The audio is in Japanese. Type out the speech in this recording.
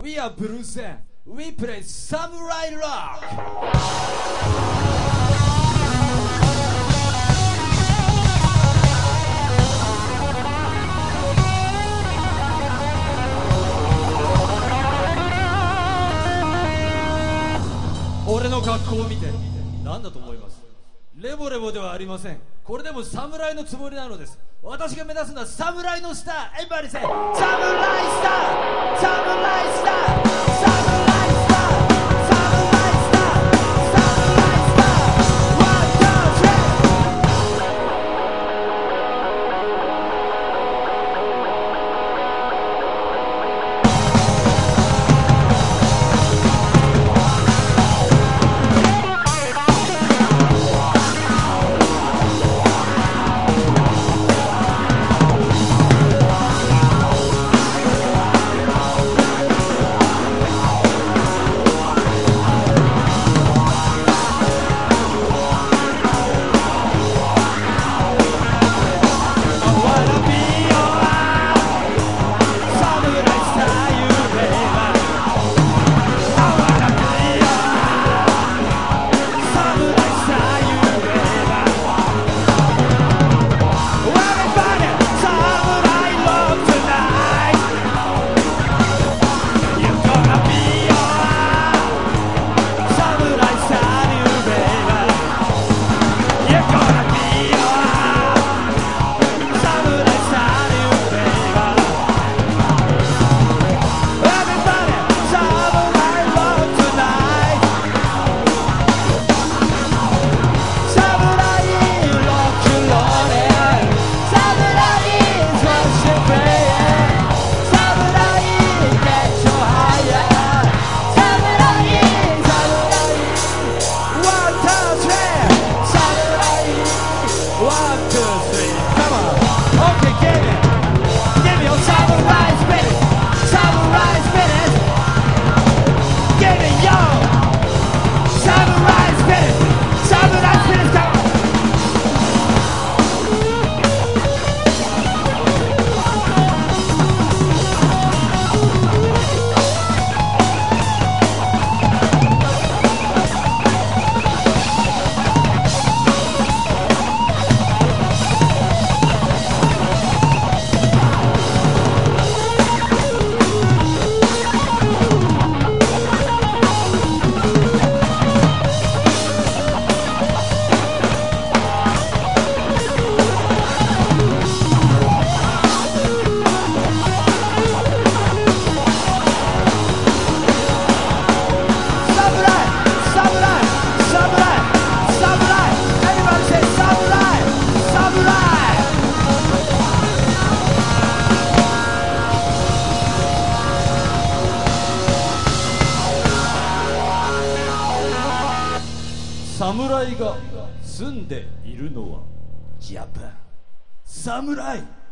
We are Blues and we play Samurai Rock.俺の格好を見て何だと思います？レボレボではありません。これでも侍のつもりなのです。私が目指すのは侍のスター。エンバリセ侍スター、侍スター、侍スター、侍スター、侍スター、ワン、ツー、スリー。侍が住んでいるのはジャパン。侍